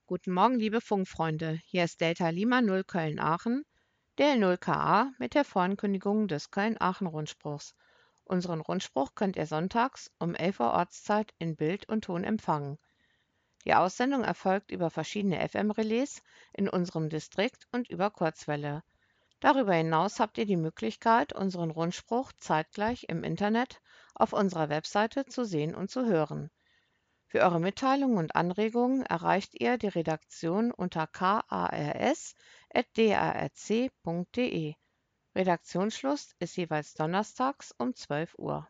Guten Morgen, liebe Funkfreunde. Hier ist Delta Lima 0 Köln-Aachen, DL0 KA mit der Vorankündigung des Köln-Aachen-Rundspruchs. Unseren Rundspruch könnt ihr sonntags um 11 Uhr Ortszeit in Bild und Ton empfangen. Die Aussendung erfolgt über verschiedene FM-Relais in unserem Distrikt und über Kurzwelle. Darüber hinaus habt ihr die Möglichkeit, unseren Rundspruch zeitgleich im Internet auf unserer Webseite zu sehen und zu hören. Für eure Mitteilungen und Anregungen erreicht ihr die Redaktion unter kars@drc.de. Redaktionsschluss ist jeweils donnerstags um 12 Uhr.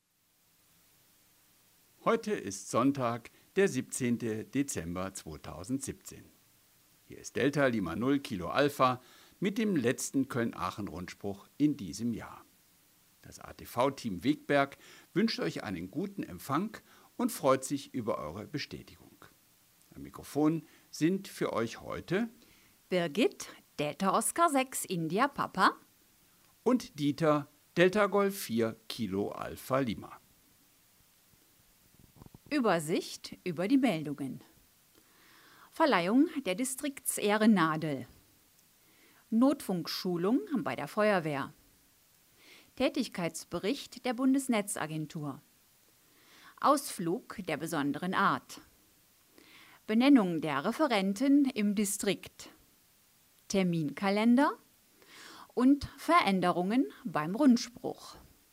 Heute ist Sonntag, der 17. Dezember 2017. Hier ist Delta Lima 0 Kilo Alpha mit dem letzten Köln-Aachen-Rundspruch in diesem Jahr. Das ATV-Team Wegberg wünscht euch einen guten Empfang und freut sich über eure Bestätigung. Am Mikrofon sind für euch heute Birgit, Delta Oscar 6 India Papa und Dieter, Delta Golf 4 Kilo Alpha Lima. Übersicht über die Meldungen. Verleihung der Distriktsehrennadel. Notfunkschulung bei der Feuerwehr. Tätigkeitsbericht der Bundesnetzagentur. Ausflug der besonderen Art. Benennung der Referenten im Distrikt. Terminkalender und Veränderungen beim Rundspruch.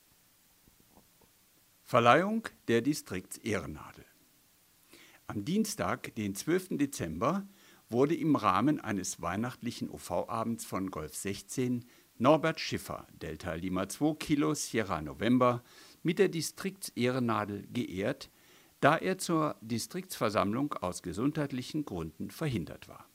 Verleihung der Distriktsehrennadel. Am Dienstag, den 12. Dezember, wurde im Rahmen eines weihnachtlichen OV-Abends von Golf 16 Norbert Schiffer, Delta Lima 2 Kilo Sierra November, mit der Distriktsehrennadel geehrt, da er zur Distriktsversammlung aus gesundheitlichen Gründen verhindert war.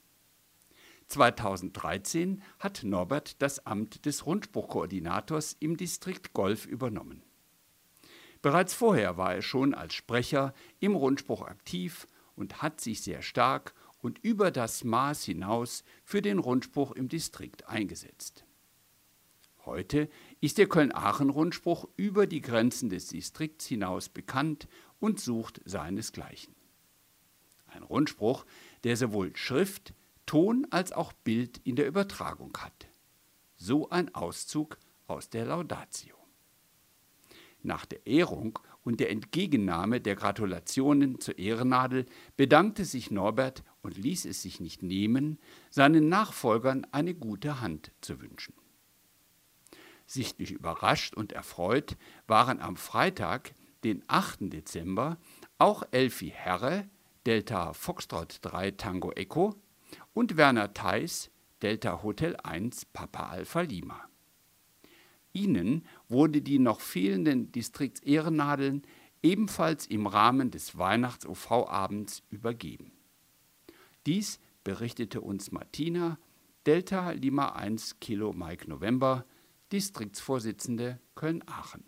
2013 hat Norbert das Amt des Rundspruchkoordinators im Distrikt Golf übernommen. Bereits vorher war er schon als Sprecher im Rundspruch aktiv und hat sich sehr stark und über das Maß hinaus für den Rundspruch im Distrikt eingesetzt. Heute ist der Köln-Aachen-Rundspruch über die Grenzen des Distrikts hinaus bekannt und sucht seinesgleichen. Ein Rundspruch, der sowohl Schrift, Ton als auch Bild in der Übertragung hat. So ein Auszug aus der Laudatio. Nach der Ehrung und der Entgegennahme der Gratulationen zur Ehrennadel bedankte sich Norbert und ließ es sich nicht nehmen, seinen Nachfolgern eine gute Hand zu wünschen. Sichtlich überrascht und erfreut waren am Freitag, den 8. Dezember, auch Elfi Herre, Delta Foxtrot 3 Tango Echo, und Werner Theis, Delta Hotel 1 Papa Alpha Lima. Ihnen wurde die noch fehlenden Distriktsehrennnadeln ebenfalls im Rahmen des Weihnachts-OV-Abends übergeben. Dies berichtete uns Martina, Delta Lima 1 Kilo Mike November, Distriktsvorsitzende Köln-Aachen.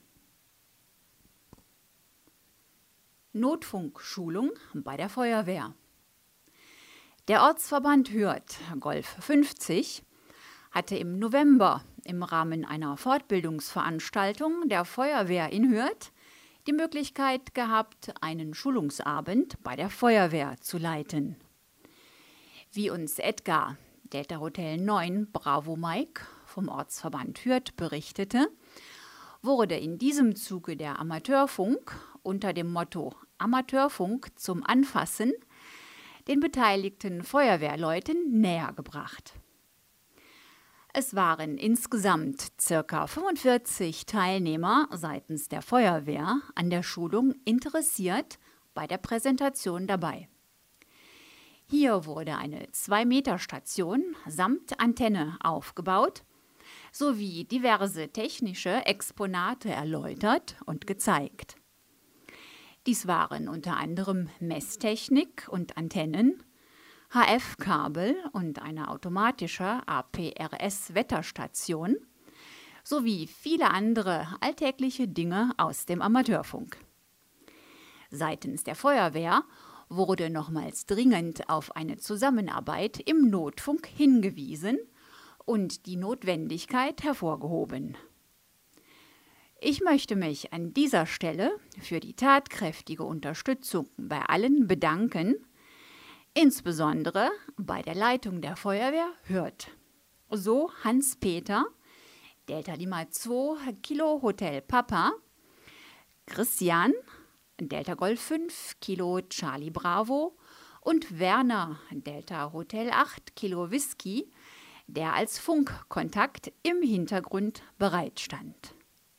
Notfunkschulung bei der Feuerwehr. Der Ortsverband Hürth, Golf 50, hatte im November im Rahmen einer Fortbildungsveranstaltung der Feuerwehr in Hürth die Möglichkeit gehabt, einen Schulungsabend bei der Feuerwehr zu leiten. Wie uns Edgar, Delta Hotel 9 Bravo Mike vom Ortsverband Hürth berichtete, wurde in diesem Zuge der Amateurfunk unter dem Motto Amateurfunk zum Anfassen den beteiligten Feuerwehrleuten näher gebracht. Es waren insgesamt ca. 45 Teilnehmer seitens der Feuerwehr an der Schulung interessiert bei der Präsentation dabei. Hier wurde eine 2-Meter-Station samt Antenne aufgebaut, sowie diverse technische Exponate erläutert und gezeigt. Dies waren unter anderem Messtechnik und Antennen, HF-Kabel und eine automatische APRS-Wetterstation sowie viele andere alltägliche Dinge aus dem Amateurfunk. Seitens der Feuerwehr wurde nochmals dringend auf eine Zusammenarbeit im Notfunk hingewiesen und die Notwendigkeit hervorgehoben. Ich möchte mich an dieser Stelle für die tatkräftige Unterstützung bei allen bedanken, insbesondere bei der Leitung der Feuerwehr Hürth. So Hans-Peter, Delta Lima 2 Kilo Hotel Papa, Christian, Delta Golf 5 Kilo Charlie Bravo und Werner, Delta Hotel 8 Kilo Whisky, der als Funkkontakt im Hintergrund bereitstand.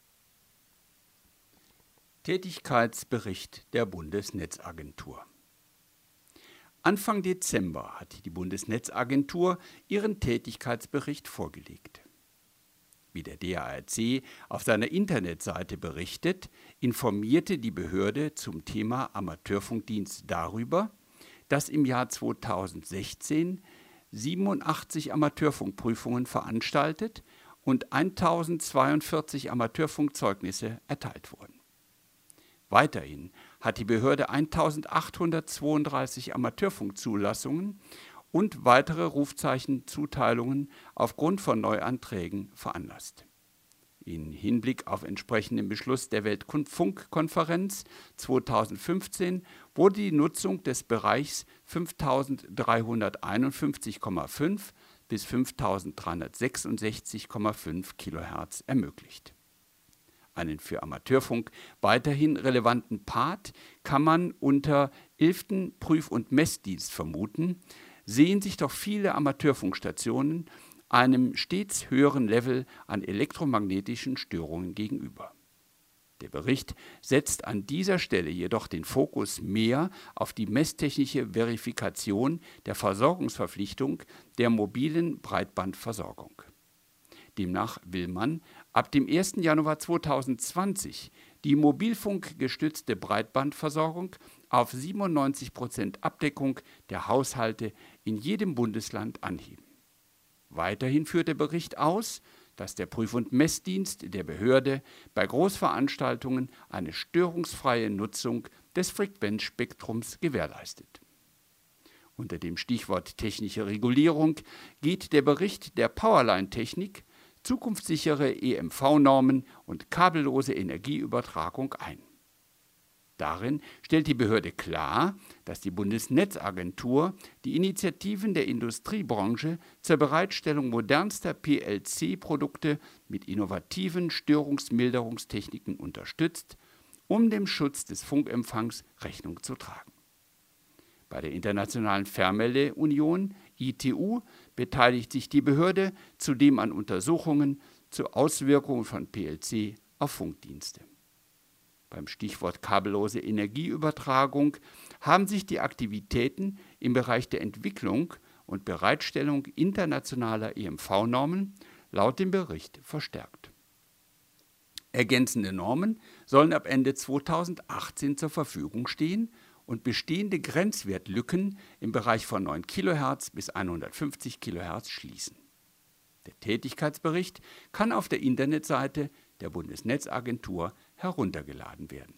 Tätigkeitsbericht der Bundesnetzagentur. Anfang Dezember hat die Bundesnetzagentur ihren Tätigkeitsbericht vorgelegt. Wie der DARC auf seiner Internetseite berichtet, informierte die Behörde zum Thema Amateurfunkdienst darüber, dass im Jahr 2016 87 Amateurfunkprüfungen veranstaltet und 1042 Amateurfunkzeugnisse erteilt wurden. Weiterhin hat die Behörde 1832 Amateurfunkzulassungen und weitere Rufzeichenzuteilungen aufgrund von Neuanträgen veranlasst. In Hinblick auf entsprechenden Beschluss der Weltfunkkonferenz 2015 wurde die Nutzung des Bereichs 5351,5 bis 5366,5 kHz ermöglicht. Einen für Amateurfunk weiterhin relevanten Part kann man unter 11. Prüf- und Messdienst vermuten, sehen sich doch viele Amateurfunkstationen einem stets höheren Level an elektromagnetischen Störungen gegenüber. Der Bericht setzt an dieser Stelle jedoch den Fokus mehr auf die messtechnische Verifikation der Versorgungsverpflichtung der mobilen Breitbandversorgung. Demnach will man ab dem 1. Januar 2020 die mobilfunkgestützte Breitbandversorgung auf 97% Abdeckung der Haushalte in jedem Bundesland anheben. Weiterhin führt der Bericht aus, dass der Prüf- und Messdienst der Behörde bei Großveranstaltungen eine störungsfreie Nutzung des Frequenzspektrums gewährleistet. Unter dem Stichwort technische Regulierung geht der Bericht der Powerline-Technik, zukunftssichere EMV-Normen und kabellose Energieübertragung ein. Darin stellt die Behörde klar, dass die Bundesnetzagentur die Initiativen der Industriebranche zur Bereitstellung modernster PLC-Produkte mit innovativen Störungsmilderungstechniken unterstützt, um dem Schutz des Funkempfangs Rechnung zu tragen. Bei der Internationalen Fernmeldeunion ITU beteiligt sich die Behörde zudem an Untersuchungen zu Auswirkungen von PLC auf Funkdienste. Beim Stichwort kabellose Energieübertragung haben sich die Aktivitäten im Bereich der Entwicklung und Bereitstellung internationaler EMV-Normen laut dem Bericht verstärkt. Ergänzende Normen sollen ab Ende 2018 zur Verfügung stehen und bestehende Grenzwertlücken im Bereich von 9 kHz bis 150 kHz schließen. Der Tätigkeitsbericht kann auf der Internetseite der Bundesnetzagentur heruntergeladen werden.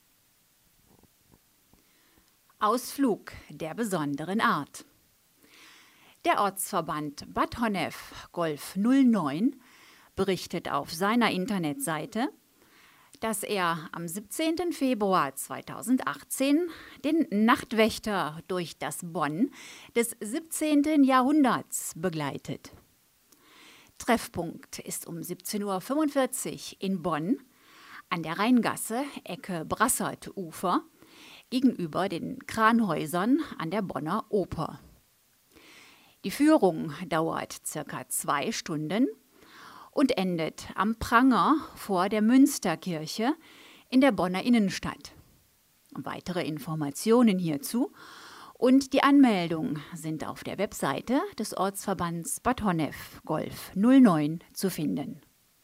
Ausflug der besonderen Art. Der Ortsverband Bad Honnef Golf 09 berichtet auf seiner Internetseite, dass er am 17. Februar 2018 den Nachtwächter durch das Bonn des 17. Jahrhunderts begleitet. Treffpunkt ist um 17:45 Uhr in Bonn an der Rheingasse, Ecke Brassertufer, gegenüber den Kranhäusern an der Bonner Oper. Die Führung dauert ca. 2 Stunden und endet am Pranger vor der Münsterkirche in der Bonner Innenstadt. Weitere Informationen hierzu und die Anmeldung sind auf der Webseite des Ortsverbands Bad Honnef Golf 09 zu finden.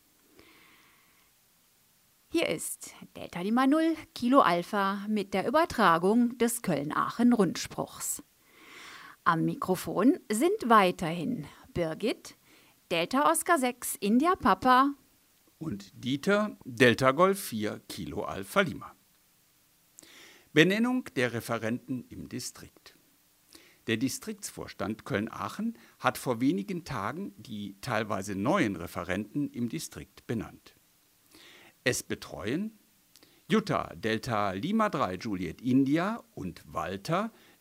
Hier ist Delta Lima 0 Kilo Alpha mit der Übertragung des Köln-Aachen-Rundspruchs. Am Mikrofon sind weiterhin Birgit, Delta Oscar 6 India Papa und Dieter, Delta Golf 4 Kilo Alpha Lima. Benennung der Referenten im Distrikt. Der Distriktsvorstand Köln-Aachen hat vor wenigen Tagen die teilweise neuen Referenten im Distrikt benannt. Es betreuen Jutta, Delta Lima 3 Juliet India und Walter,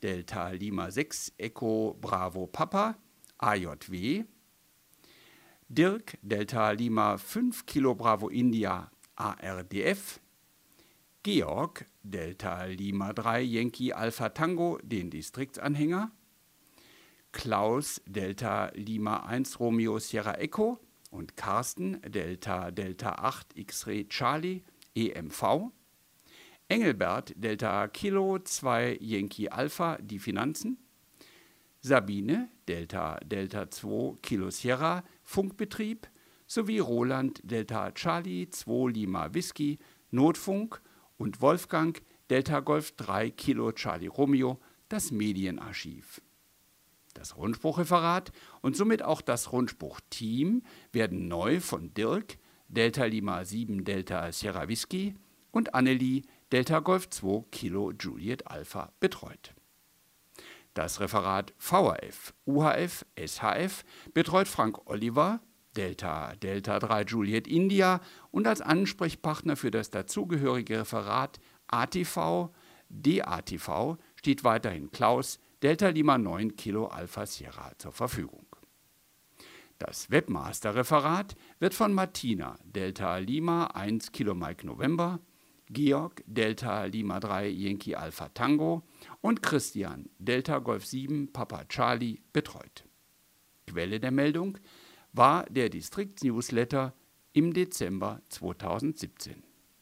Delta Lima 6 Echo Bravo Papa AJW, Dirk Delta Lima 5 Kilo Bravo India ARDF, Georg Delta Lima 3 Yankee Alpha Tango, den Distriktsanhänger, Klaus Delta Lima 1 Romeo Sierra Echo und Carsten Delta 8 X-Ray Charlie EMV, Engelbert Delta Kilo 2 Yankee Alpha, die Finanzen, Sabine Delta 2 Kilo Sierra, Funkbetrieb, sowie Roland Delta Charlie 2 Lima Whisky, Notfunk und Wolfgang Delta Golf 3 Kilo Charlie Romeo, das Medienarchiv. Das Rundspruchreferat und somit auch das Rundspruchteam werden neu von Dirk Delta Lima 7 Delta Sierra Whisky und Annelie Delta Golf 2 Kilo Juliet Alpha betreut. Das Referat VHF, UHF, SHF betreut Frank Oliver, Delta 3 Juliet India und als Ansprechpartner für das dazugehörige Referat ATV, DATV steht weiterhin Klaus, Delta Lima 9 Kilo Alpha Sierra zur Verfügung. Das Webmaster-Referat wird von Martina, Delta Lima 1 Kilo Mike November, Georg, Delta Lima 3 Yankee Alpha Tango und Christian, Delta Golf 7 Papa Charlie betreut. Quelle der Meldung war der Distriktsnewsletter im Dezember 2017.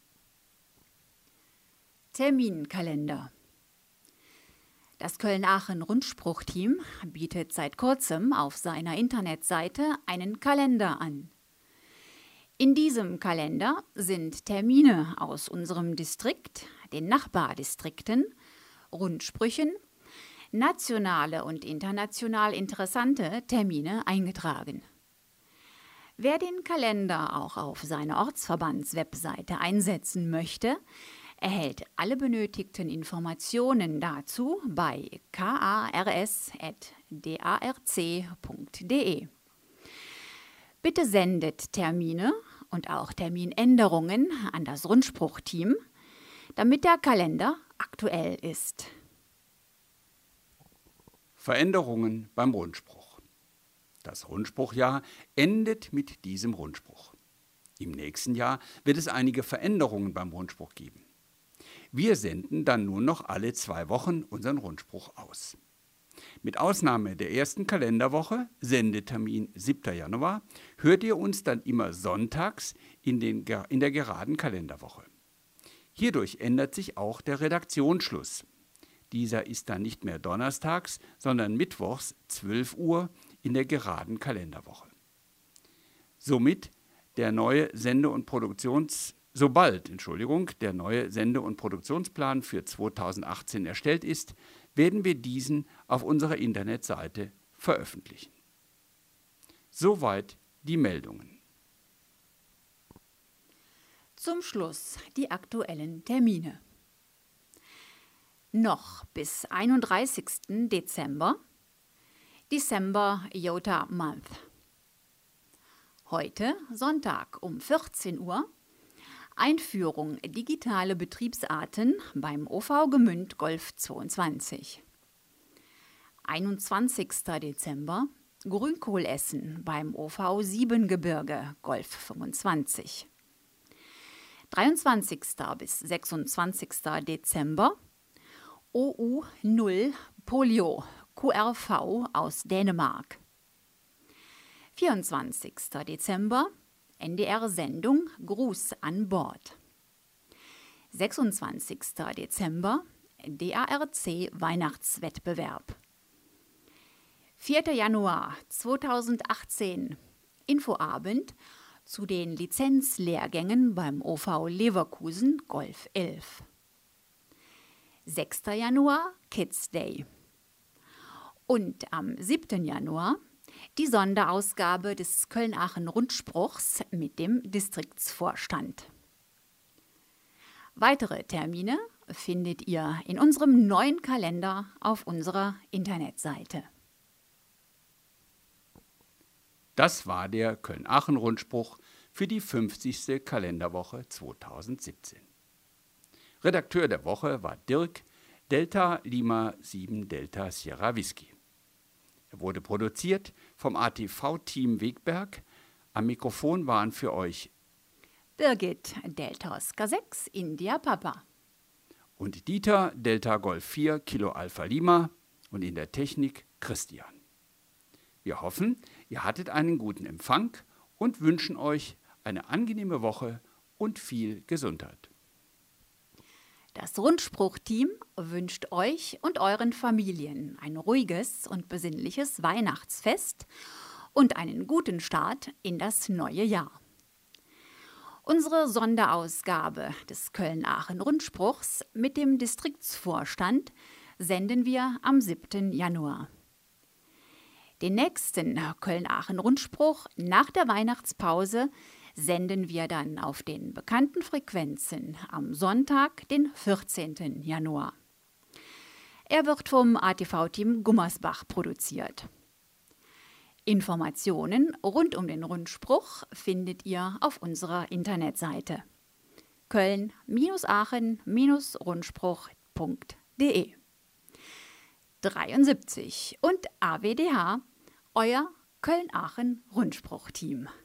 Terminkalender. Das Köln-Aachen-Rundspruchteam bietet seit kurzem auf seiner Internetseite einen Kalender an. In diesem Kalender sind Termine aus unserem Distrikt, den Nachbardistrikten, Rundsprüchen, nationale und international interessante Termine eingetragen. Wer den Kalender auch auf seine Ortsverbandswebseite einsetzen möchte, erhält alle benötigten Informationen dazu bei kars@darc.de. Bitte sendet Termine und auch Terminänderungen an das Rundspruchteam, damit der Kalender aktuell ist. Veränderungen beim Rundspruch. Das Rundspruchjahr endet mit diesem Rundspruch. Im nächsten Jahr wird es einige Veränderungen beim Rundspruch geben. Wir senden dann nur noch alle 2 Wochen unseren Rundspruch aus. Mit Ausnahme der ersten Kalenderwoche, Sendetermin 7. Januar, hört ihr uns dann immer sonntags in der geraden Kalenderwoche. Hierdurch ändert sich auch der Redaktionsschluss. Dieser ist dann nicht mehr donnerstags, sondern mittwochs 12 Uhr in der geraden Kalenderwoche. Sobald der neue Sende- und Produktionsplan für 2018 erstellt ist, werden wir diesen auf unserer Internetseite veröffentlichen. Soweit die Meldungen. Zum Schluss die aktuellen Termine. Noch bis 31. Dezember, December Iota Month. Heute, Sonntag um 14 Uhr, Einführung digitale Betriebsarten beim OV Gemünd Golf 22. 21. Dezember, Grünkohlessen beim OV Siebengebirge Golf 25. 23. bis 26. Dezember, OU0 Polio QRV aus Dänemark. 24. Dezember, NDR-Sendung Gruß an Bord. 26. Dezember, DARC Weihnachtswettbewerb. 4. Januar 2018, Infoabend zu den Lizenzlehrgängen beim OV Leverkusen Golf 11. 6. Januar, Kids Day. Und am 7. Januar die Sonderausgabe des Köln-Aachen-Rundspruchs mit dem Distriktsvorstand. Weitere Termine findet ihr in unserem neuen Kalender auf unserer Internetseite. Das war der Köln-Aachen-Rundspruch für die 50. Kalenderwoche 2017. Redakteur der Woche war Dirk, Delta Lima 7 Delta Sierra Whisky. Er wurde produziert vom ATV-Team Wegberg. Am Mikrofon waren für euch Birgit, Delta Oscar 6, India Papa. Und Dieter, Delta Golf 4, Kilo Alpha Lima und in der Technik Christian. Wir hoffen, ihr hattet einen guten Empfang und wünschen euch eine angenehme Woche und viel Gesundheit. Das Rundspruch-Team wünscht euch und euren Familien ein ruhiges und besinnliches Weihnachtsfest und einen guten Start in das neue Jahr. Unsere Sonderausgabe des Köln-Aachen-Rundspruchs mit dem Distriktsvorstand senden wir am 7. Januar. Den nächsten Köln-Aachen-Rundspruch nach der Weihnachtspause senden wir dann auf den bekannten Frequenzen am Sonntag, den 14. Januar. Er wird vom ATV-Team Gummersbach produziert. Informationen rund um den Rundspruch findet ihr auf unserer Internetseite köln-aachen-rundspruch.de. 73 und AWDH, euer Köln-Aachen-Rundspruch-Team.